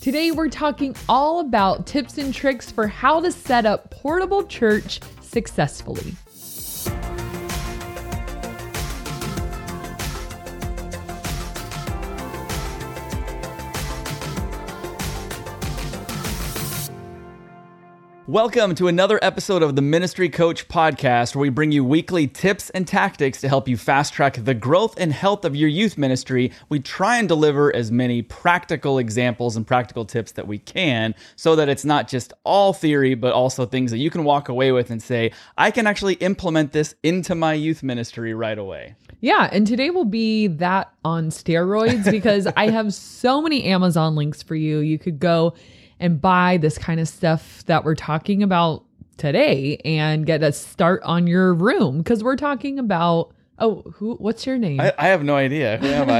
Today we're talking all about tips and tricks for how to set up portable church successfully. Welcome to another episode of the Ministry Coach Podcast, where we bring you weekly tips and tactics to help you fast track the growth and health of your youth ministry. We try and deliver as many practical examples and practical tips that we can, so that it's not just all theory, but also things that you can walk away with and say, I can actually implement this into my youth ministry right away. Yeah, and today will be that on steroids because I have so many Amazon links for you. You could go and buy this kind of stuff that we're talking about today and get a start on your room, because we're talking about, what's your name? I have no idea. Who am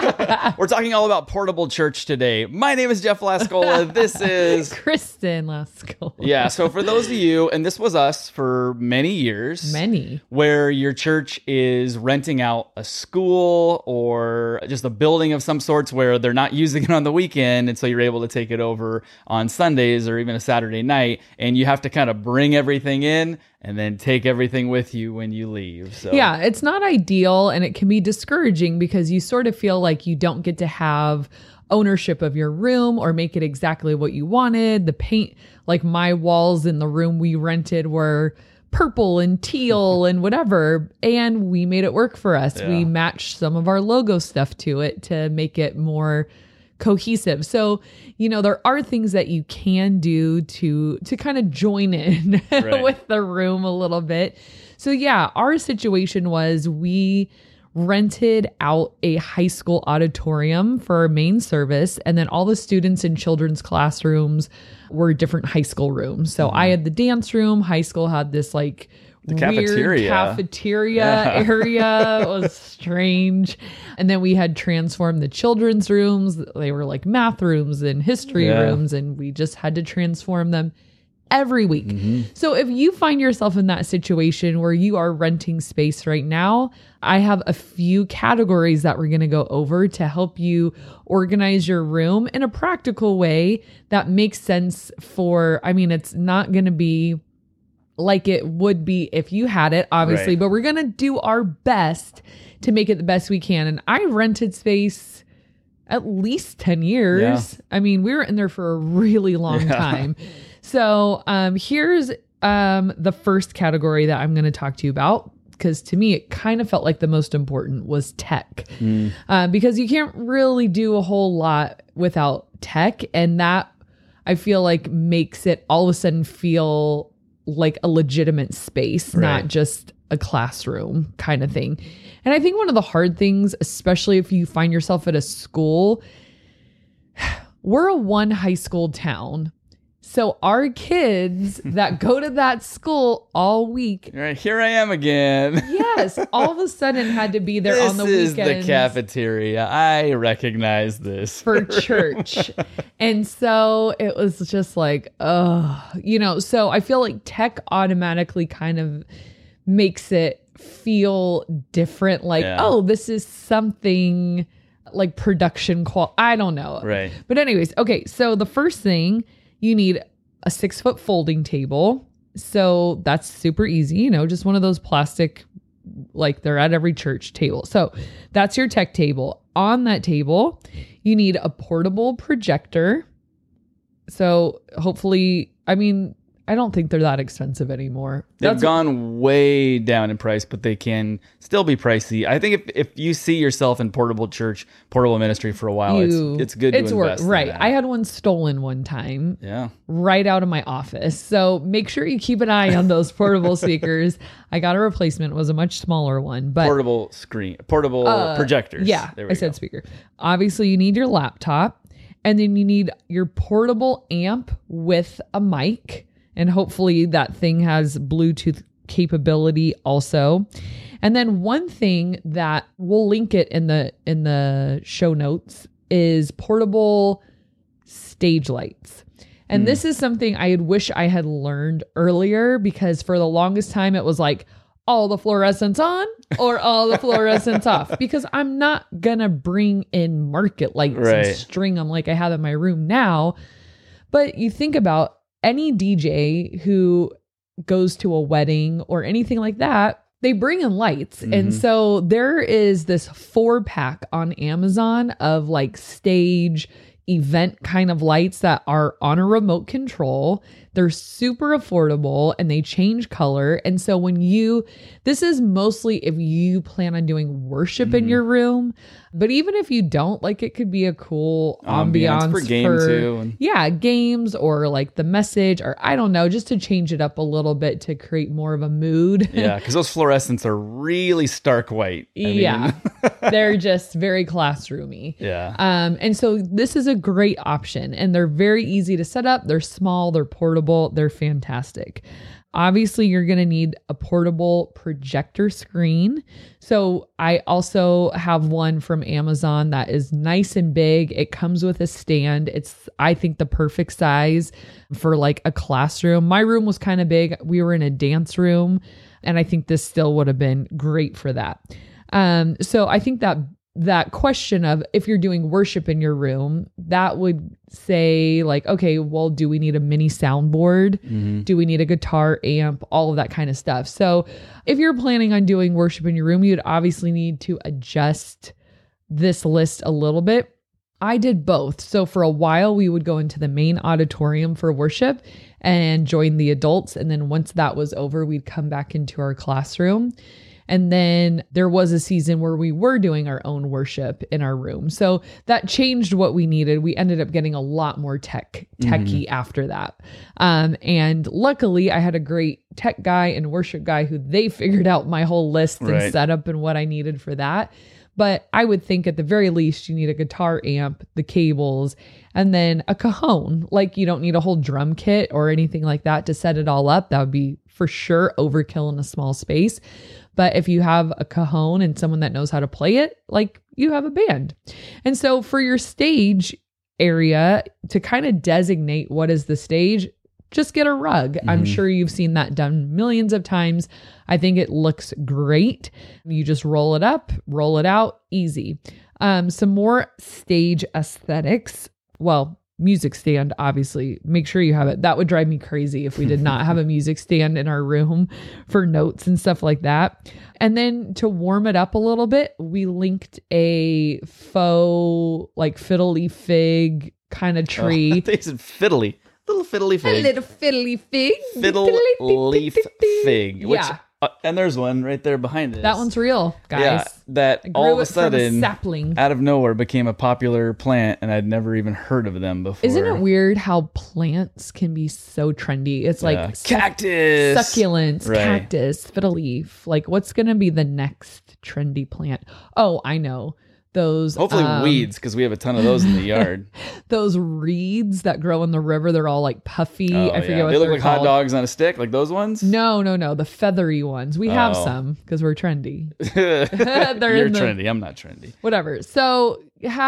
I? We're talking all about portable church today. My name is Jeff Lascola. This is Kristen Lascola. Yeah, so for those of you, and this was us for many years, where your church is renting out a school or just a building of some sorts where they're not using it on the weekend, and so you're able to take it over on Sundays or even a Saturday night, and you have to kind of bring everything in and then take everything with you when you leave. So yeah, it's not ideal, and it can be discouraging because you sort of feel like you don't get to have ownership of your room or make it exactly what you wanted. The paint, like my walls in the room we rented were purple and teal and whatever, and we made it work for us. Yeah. We matched some of our logo stuff to it to make it more cohesive. So, there are things that you can do to kind of join in right. with the room a little bit. So yeah, our situation was we rented out a high school auditorium for our main service, and then all the students in children's classrooms were different high school rooms. So I had the dance room. High school had this the weird cafeteria area. It was strange. And then we had transformed the children's rooms. They were like math rooms and history rooms, and we just had to transform them every week. Mm-hmm. So if you find yourself in that situation where you are renting space right now, I have a few categories that we're going to go over to help you organize your room in a practical way that makes sense it's not going to be like it would be if you had it, obviously, right. But we're going to do our best to make it the best we can. And I rented space at least 10 years. Yeah. We were in there for a really long time. So here's the first category that I'm going to talk to you about, because to me, it kind of felt like the most important was tech, because you can't really do a whole lot without tech. And that I feel like makes it all of a sudden feel like a legitimate space, right. Not just a classroom kind of thing. And I think one of the hard things, especially if you find yourself at a school, we're a one high school town. So our kids that go to that school all week. Right, here I am again. Yes, all of a sudden had to be there on the weekends. This is the cafeteria. I recognize this. For church. And so it was just like, so I feel like tech automatically kind of makes it feel different. Like, this is something like production quality. I don't know. Right. But anyways, okay, so the first thing, you need a 6-foot folding table. So that's super easy, just one of those plastic, like they're at every church table. So that's your tech table. On that table, you need a portable projector. So hopefully, I don't think they're that expensive anymore. They've gone way down in price, but they can still be pricey. I think if you see yourself in portable ministry for a while, it's good to invest in right. that. I had one stolen one time. Yeah. Right out of my office. So make sure you keep an eye on those portable speakers. I got a replacement. It was a much smaller one, but portable projectors. Yeah, I said speaker. Obviously, you need your laptop, and then you need your portable amp with a mic. And hopefully that thing has Bluetooth capability also. And then one thing that we'll link it in the show notes is portable stage lights. And this is something I wish I had learned earlier, because for the longest time it was like, all the fluorescents on or all the fluorescents off, because I'm not gonna bring in market lights and string them like I have in my room now. But you think about any DJ who goes to a wedding or anything like that, they bring in lights. And so there is this 4-pack on Amazon of like stage event kind of lights that are on a remote control. They're super affordable and they change color. And so this is mostly if you plan on doing worship in your room, but even if you don't, like it could be a cool ambiance for games too. Yeah, games or like the message, or I don't know, just to change it up a little bit to create more of a mood. Yeah, because those fluorescents are really stark white. They're just very classroomy. Yeah. And so this is a great option, and they're very easy to set up. They're small, they're portable, they're fantastic. Obviously, you're going to need a portable projector screen. So I also have one from Amazon that is nice and big. It comes with a stand. It's, I think, the perfect size for like a classroom. My room was kind of big. We were in a dance room, and I think this still would have been great for that. So I think that question of if you're doing worship in your room, that would say like, okay, well, do we need a mini soundboard? Do we need a guitar amp? All of that kind of stuff. So if you're planning on doing worship in your room, you'd obviously need to adjust this list a little bit. I did both. So for a while, we would go into the main auditorium for worship and join the adults. And then once that was over, we'd come back into our classroom. And then there was a season where we were doing our own worship in our room. So that changed what we needed. We ended up getting a lot more techie after that. And luckily I had a great tech guy and worship guy who they figured out my whole list and setup and what I needed for that. But I would think at the very least you need a guitar amp, the cables, and then a cajon. Like you don't need a whole drum kit or anything like that to set it all up. That would be for sure overkill in a small space. But if you have a cajon and someone that knows how to play it, like you have a band. And so for your stage area, to kind of designate what is the stage, just get a rug. I'm sure you've seen that done millions of times. I think it looks great. You just roll it up, roll it out, easy. Some more stage aesthetics. Well, music stand, obviously, make sure you have it. That would drive me crazy if we did not have a music stand in our room for notes and stuff like that. And then to warm it up a little bit, we linked a faux, like fiddly fig kind of tree. I think it's fiddly. Little fiddly fig. A little fiddly fig. Fiddle leaf fig. Which, and there's one right there behind it. That one's real, guys. Yeah, that all of a sudden, sapling. out of nowhere, became a popular plant, and I'd never even heard of them before. Isn't it weird how plants can be so trendy? It's like cactus, succulents, cactus, fiddle leaf. Like, what's going to be the next trendy plant? Oh, I know. Those hopefully weeds, because we have a ton of those in the yard. Those reeds that grow in the river, they're all like puffy. I forget what they look like called. hot dogs on a stick, like those ones. No, the feathery ones. We have some because we're trendy. You're trendy. I'm not trendy. Whatever. So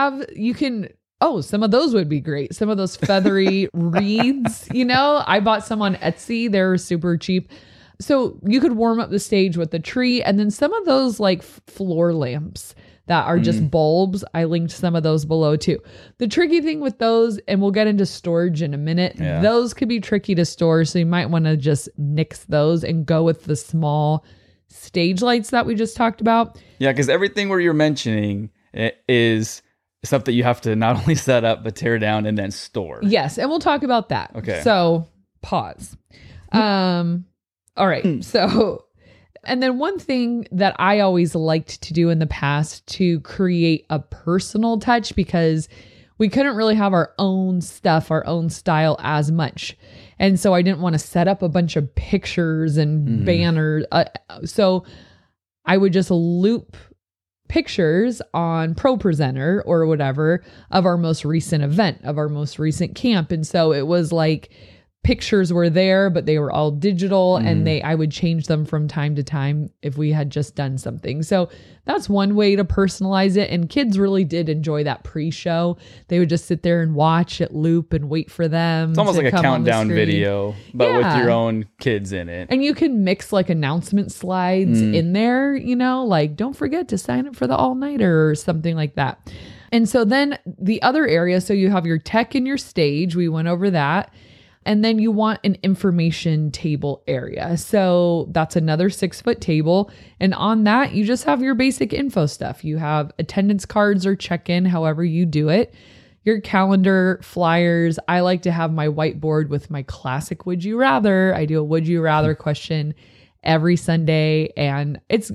some of those would be great. Some of those feathery reeds. I bought some on Etsy. They're super cheap. So you could warm up the stage with the tree, and then some of those like floor lamps that are just bulbs. I linked some of those below too. The tricky thing with those, and we'll get into storage in a minute, those could be tricky to store. So you might want to just nix those and go with the small stage lights that we just talked about. Yeah, because everything where you're mentioning is stuff that you have to not only set up, but tear down and then store. Yes, and we'll talk about that. Okay. So pause. All right. So... And then one thing that I always liked to do in the past to create a personal touch, because we couldn't really have our own stuff, our own style as much. And so I didn't want to set up a bunch of pictures and banners. So I would just loop pictures on ProPresenter or whatever of our most recent event, of our most recent camp. And so it was like pictures were there, but they were all digital, and I would change them from time to time if we had just done something. So that's one way to personalize it. And kids really did enjoy that pre-show. They would just sit there and watch it loop and wait for them. It's almost like a countdown video, but with your own kids in it. And you can mix like announcement slides in there, like don't forget to sign up for the all-nighter or something like that. And so then the other area, so you have your tech and your stage. We went over that. And then you want an information table area. So that's another 6-foot table. And on that, you just have your basic info stuff. You have attendance cards or check-in, however you do it. Your calendar, flyers. I like to have my whiteboard with my classic would you rather. I do a would you rather question every Sunday. And it's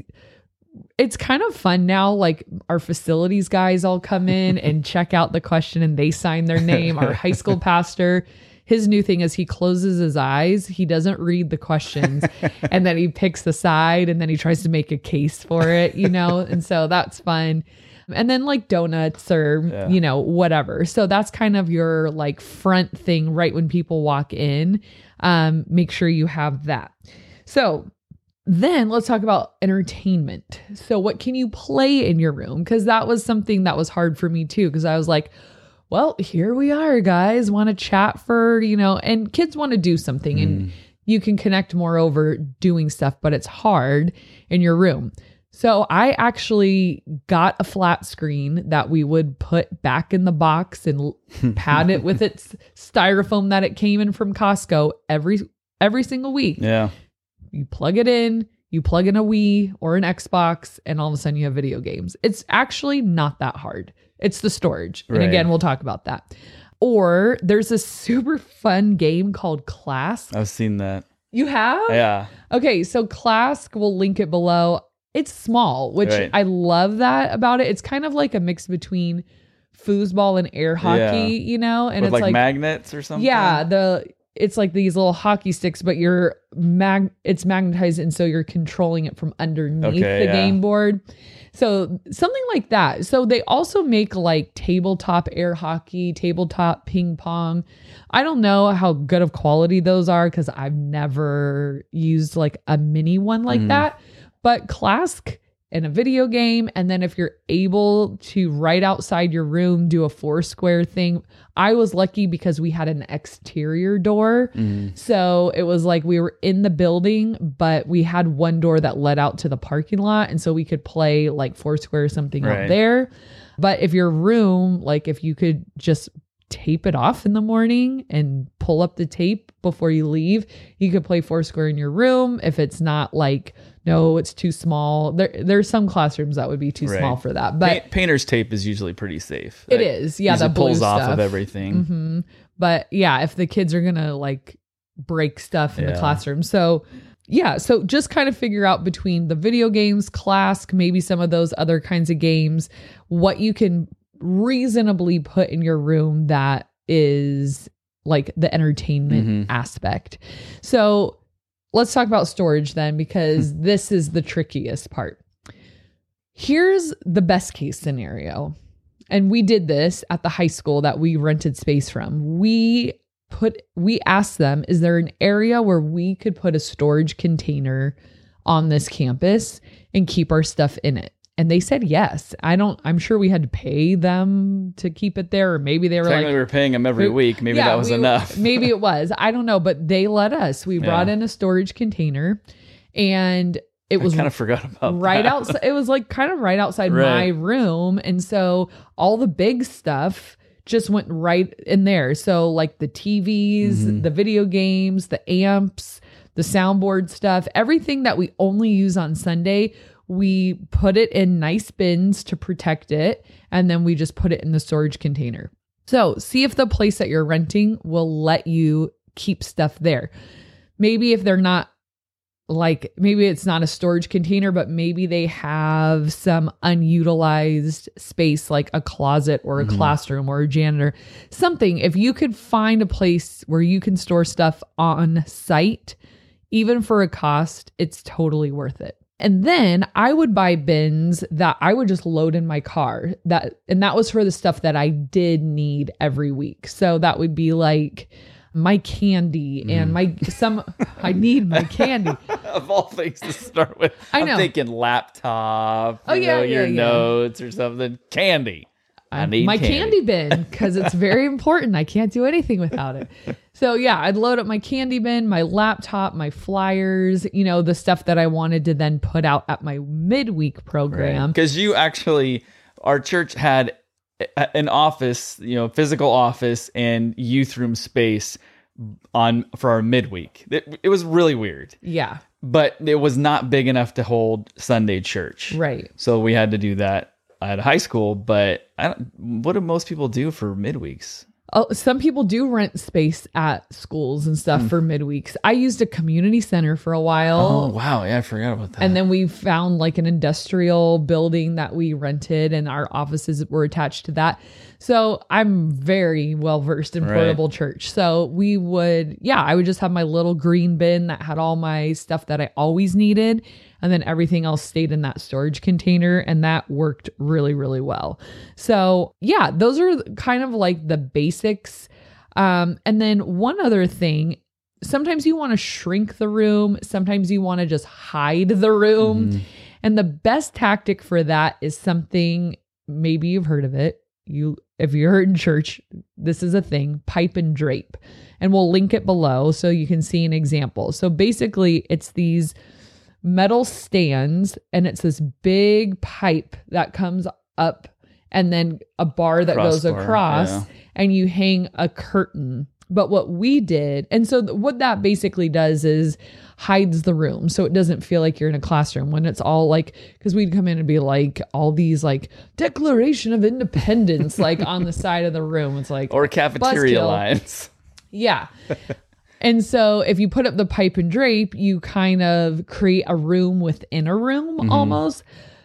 kind of fun now. Like our facilities guys all come in and check out the question and they sign their name. Our high school pastor, his new thing is he closes his eyes. He doesn't read the questions and then he picks the side and then he tries to make a case for it, and so that's fun. And then like donuts or, whatever. So that's kind of your like front thing right when people walk in. Make sure you have that. So then let's talk about entertainment. So what can you play in your room? Because that was something that was hard for me too. Because I was like, well, here we are, guys, want to chat for, and kids want to do something and you can connect more over doing stuff, but it's hard in your room. So I actually got a flat screen that we would put back in the box and pad it with its styrofoam that it came in from Costco every single week. Yeah. You plug it in, you plug in a Wii or an Xbox, and all of a sudden you have video games. It's actually not that hard. It's the storage. Right. And again, we'll talk about that. Or there's a super fun game called Clask. I've seen that. You have? Yeah. Okay, so Clask, we'll link it below. It's small, which I love that about it. It's kind of like a mix between foosball and air hockey, and with it's like magnets or something. Yeah, it's like these little hockey sticks, but it's magnetized, and so you're controlling it from underneath the game board. So something like that. So they also make like tabletop air hockey, tabletop ping pong. I don't know how good of quality those are because I've never used like a mini one like that. But Clask and a video game. And then if you're able to right outside your room, do a 4-square thing. I was lucky because we had an exterior door. So it was like we were in the building, but we had one door that led out to the parking lot. And so we could play like 4-square or something out there. But if your room, like if you could just tape it off in the morning and pull up the tape before you leave, you could play 4-square in your room. If it's not like, no, it's too small. There's some classrooms that would be too small for that. But painter's tape is usually pretty safe. It is. Yeah. That pulls blue off stuff of everything. But yeah, if the kids are going to like break stuff in the classroom. So yeah. So just kind of figure out between the video games, Clask, maybe some of those other kinds of games, what you can reasonably put in your room that is like the entertainment aspect. So let's talk about storage then, because this is the trickiest part. Here's the best case scenario. And we did this at the high school that we rented space from. We asked them, is there an area where we could put a storage container on this campus and keep our stuff in it? And they said yes. I'm sure we had to pay them to keep it there, or maybe they were Technically, we were paying them every week. Maybe that was enough. Maybe it was. I don't know, but they let us. We brought in a storage container, and it was kind of forgot about right outside. It was like kind of right outside my room, and so all the big stuff just went right in there. So like the TVs, the video games, the amps, the soundboard stuff, everything that we only use on Sunday, we put it in nice bins to protect it, and then we just put it in the storage container. So see if the place that you're renting will let you keep stuff there. Maybe if they're not like, maybe it's not a storage container, but maybe they have some unutilized space like a closet or a classroom or a janitor, something. If you could find a place where you can store stuff on site, even for a cost, it's totally worth it. And then I would buy bins that I would just load in my car. And that was for the stuff that I did need every week. So that would be like my candy and I need my candy. Of all things to start with. I'm thinking laptop, your notes or something. Candy. I need my candy bin, because it's very important. I can't do anything without it. So yeah, I'd load up my candy bin, my laptop, my flyers, the stuff that I wanted to then put out at my midweek program. Because our church had an office, physical office and youth room space for our midweek. It was really weird. Yeah. But it was not big enough to hold Sunday church. Right. So we had to do that at high school, but what do most people do for midweeks? Oh, some people do rent space at schools and stuff for midweeks. I used a community center for a while. Oh, wow. Yeah, I forgot about that. And then we found like an industrial building that we rented and our offices were attached to that. So I'm very well versed in portable church. So I would just have my little green bin that had all my stuff that I always needed. And then everything else stayed in that storage container. And that worked really, really well. So yeah, those are kind of like the basics. And then one other thing, sometimes you want to shrink the room. Sometimes you want to just hide the room. Mm-hmm. And the best tactic for that is something, maybe you've heard of it. If you're heard in church, this is a thing, pipe and drape. And we'll link it below so you can see an example. So basically it's these metal stands and it's this big pipe that comes up and then a bar that goes across and you hang a curtain. But what we did, and so what that basically does is hides the room. So it doesn't feel like you're in a classroom when it's all like, because we'd come in and be like all these like Declaration of Independence, like on the side of the room. It's like, or cafeteria lines. Yeah. And so if you put up the pipe and drape, you kind of create a room within a room almost.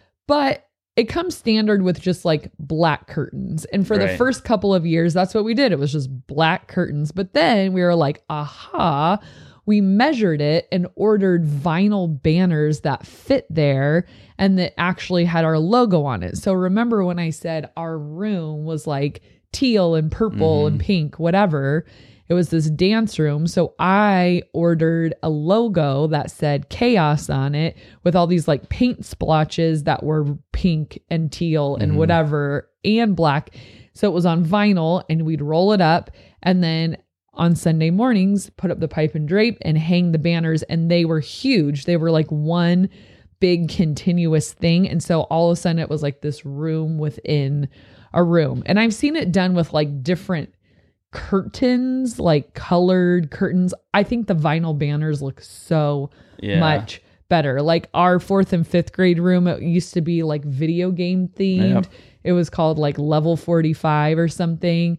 But it comes standard with just like black curtains. And for the first couple of years, that's what we did. It was just black curtains. But then we were like, aha, we measured it and ordered vinyl banners that fit there and that actually had our logo on it. So remember when I said our room was like teal and purple and pink, whatever. It was this dance room. So I ordered a logo that said Chaos on it with all these like paint splotches that were pink and teal and whatever and black. So it was on vinyl and we'd roll it up and then on Sunday mornings, put up the pipe and drape and hang the banners. And they were huge. They were like one big continuous thing. And so all of a sudden it was like this room within a room. And I've seen it done with like different curtains, like colored curtains. I think the vinyl banners look so much better. Like our 4th and 5th grade room, it used to be like video game themed. It was called like Level 45 or something.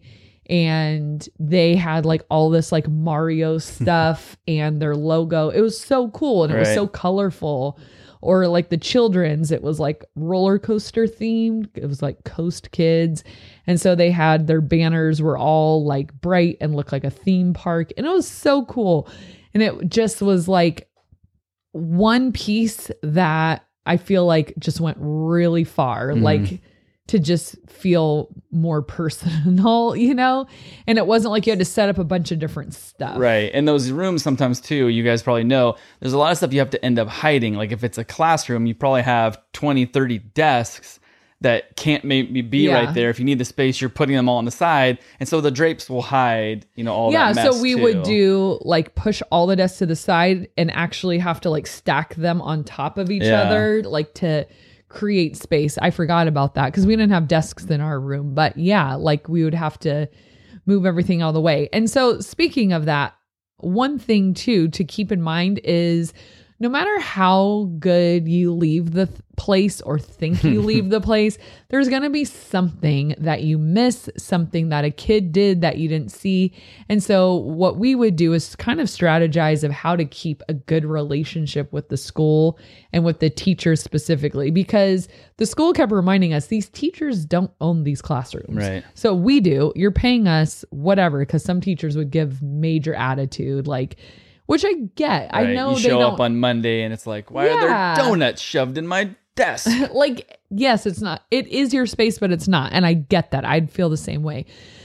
And they had like all this like Mario stuff and their logo. It was so cool and it was so colorful. Or like the children's, it was like roller coaster themed. It was like Coast Kids. And so they had their banners were all like bright and looked like a theme park. And it was so cool. And it just was like one piece that I feel like just went really far. Like to just feel more personal, and it wasn't like you had to set up a bunch of different stuff. Right. And those rooms sometimes too, you guys probably know, there's a lot of stuff you have to end up hiding. Like if it's a classroom, you probably have 20, 30 desks that can't maybe be right there. If you need the space, you're putting them all on the side. And so the drapes will hide, all that mess so we would do like push all the desks to the side and actually have to like stack them on top of each other, like to create space. I forgot about that because we didn't have desks in our room, but like we would have to move everything all the way. And so speaking of that, one thing too to keep in mind is no matter how good you leave the place or think you leave the place, there's going to be something that you miss, something that a kid did that you didn't see. And so what we would do is kind of strategize of how to keep a good relationship with the school and with the teachers specifically, because the school kept reminding us these teachers don't own these classrooms. Right. So we do. You're paying us whatever, because some teachers would give major attitude, like, which I get. Right. I know you show up on Monday and it's like, why are there donuts shoved in my desk? Like, yes, it's not. It is your space, but it's not. And I get that. I'd feel the same way.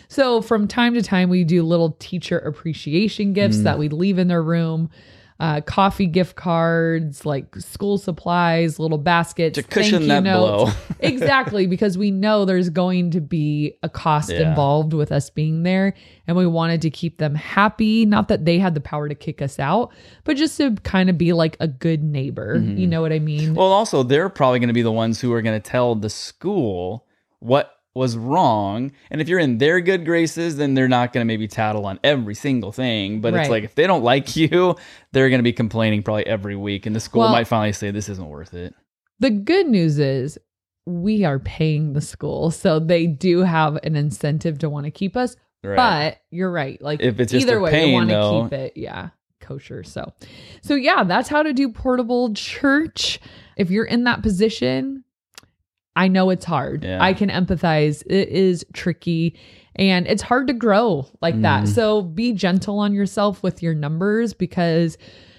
So from time to time, we do little teacher appreciation gifts that we leave in their room. Coffee gift cards, like school supplies, little baskets. To cushion that blow. Exactly, because we know there's going to be a cost involved with us being there. And we wanted to keep them happy. Not that they had the power to kick us out, but just to kind of be like a good neighbor. You know what I mean? Well, also, they're probably going to be the ones who are going to tell the school what was wrong. And if you're in their good graces, then they're not going to maybe tattle on every single thing. But it's like, if they don't like you, they're going to be complaining probably every week. And the school might finally say, this isn't worth it. The good news is we are paying the school. So they do have an incentive to want to keep us. Right. But you're right. Like, if it's just either way, pain, we want to keep it. Yeah. Kosher. So yeah, that's how to do portable church. If you're in that position, I know it's hard. Yeah. I can empathize. It is tricky and it's hard to grow like that. So be gentle on yourself with your numbers, because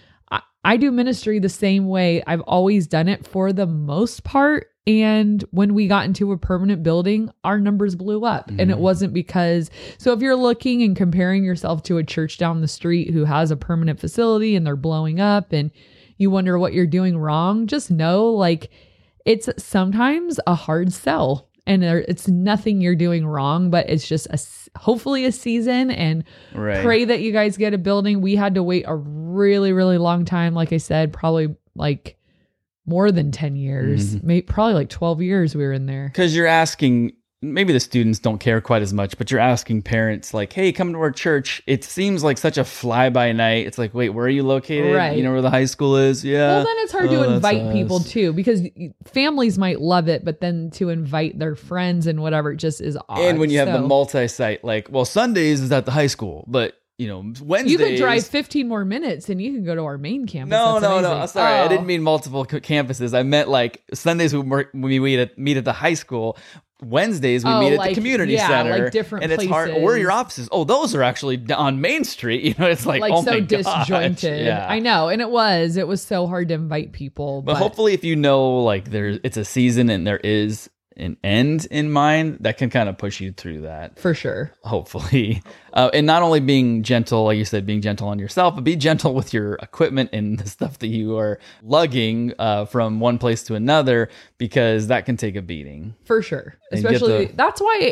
I do ministry the same way. I've always done it for the most part. And when we got into a permanent building, our numbers blew up. And it wasn't because, so if you're looking and comparing yourself to a church down the street who has a permanent facility and they're blowing up and you wonder what you're doing wrong, just know, like, it's sometimes a hard sell, and it's nothing you're doing wrong, but it's just hopefully a season, and pray that you guys get a building. We had to wait a really, really long time. Like I said, probably like more than 10 years, maybe probably like 12 years we were in there. Because you're asking, maybe the students don't care quite as much, but you're asking parents like, hey, come to our church. It seems like such a fly-by-night. It's like, wait, where are you located? Right. You know where the high school is? Yeah. Well, then it's hard to invite people too, because families might love it, but then to invite their friends and whatever, it just is odd. And when you have the multi-site, like, well, Sundays is at the high school, but you know, Wednesdays. You could drive 15 more minutes and you can go to our main campus. No. Sorry, I didn't mean multiple campuses. I meant like Sundays we meet at the high school. Wednesdays we meet at the community center, like different and places. It's hard. Where are your offices? Oh, those are actually on Main Street. You know, it's like oh so my disjointed. Yeah. I know, and it was so hard to invite people. But hopefully, if you know, like it's a season and there is an end in mind, that can kind of push you through that for sure. Hopefully, and not only being gentle, like you said, being gentle on yourself, but be gentle with your equipment and the stuff that you are lugging from one place to another, because that can take a beating for sure. Especially that's why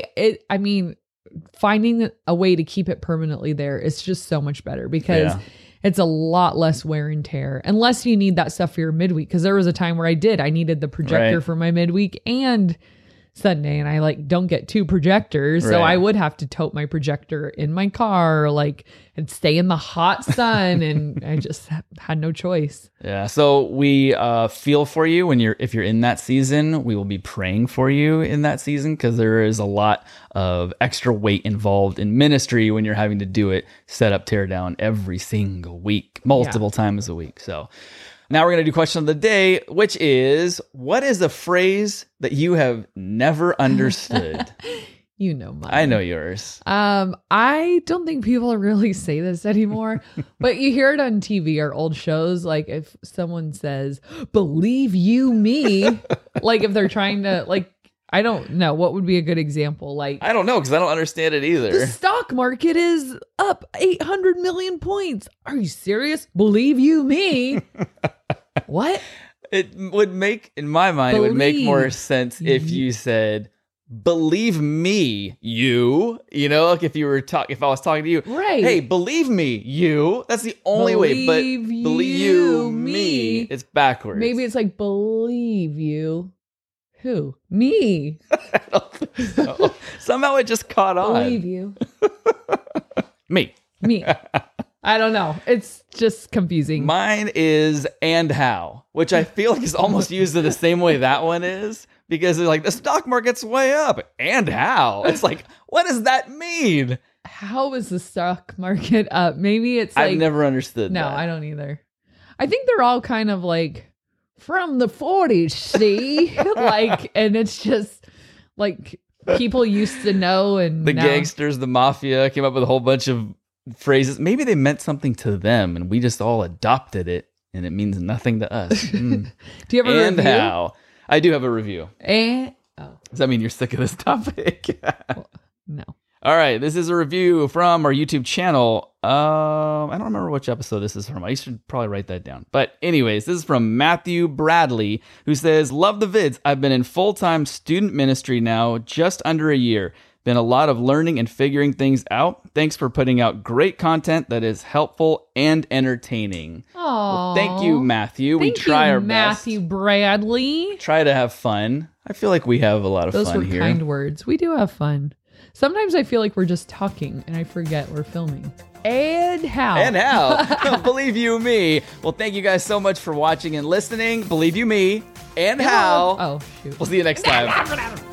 finding a way to keep it permanently there is just so much better, because it's a lot less wear and tear, unless you need that stuff for your midweek. Because there was a time where I needed the projector for my midweek and Sunday, and I don't get two projectors, so I would have to tote my projector in my car, and stay in the hot sun, and I just had no choice. Yeah, so we feel for you if you're in that season. We will be praying for you in that season, because there is a lot of extra weight involved in ministry when you're having to do it, set up, tear down every single week, multiple times a week. So now we're going to do question of the day, which is, what is a phrase that you have never understood? You know mine. I know yours. I don't think people really say this anymore, but you hear it on TV or old shows. Like if someone says, believe you me, like if they're trying to I don't know. What would be a good example? I don't know, because I don't understand it either. The stock market is up 800 million points. Are you serious? Believe you me. What? It would make, in my mind, it would make more sense if you said, believe me, you. You know, like if I was talking to you. Right. Hey, believe me, you. That's the only way. But believe you, me. It's backwards. Maybe it's like, believe you. Who? Me. I don't think so. Somehow it just caught on. Believe you. Me. I don't know. It's just confusing. Mine is and how, which I feel like is almost used in the same way that one is, because it's like the stock market's way up. And how? It's like, what does that mean? How is the stock market up? Maybe it's I've never understood that. No, I don't either. I think they're all kind of from the 40s, see? And it's just people used to know, and the gangsters, the mafia came up with a whole bunch of phrases. Maybe they meant something to them and we just all adopted it and it means nothing to us. Do you have a and review? How? I do have a review. Does that mean you're sick of this topic? No. All right, this is a review from our YouTube channel. I don't remember which episode this is from. I should probably write that down. But anyways, this is from Matthew Bradley, who says, love the vids. I've been in full-time student ministry now just under a year. Been a lot of learning and figuring things out. Thanks for putting out great content that is helpful and entertaining. Well, thank you, Matthew. We try our best. Matthew Bradley. Try to have fun. I feel like we have a lot of fun here. Those were kind words. We do have fun. Sometimes I feel like we're just talking and I forget we're filming. And how? Believe you me. Well, thank you guys so much for watching and listening. Believe you me. And how. Oh, shoot. We'll see you next time.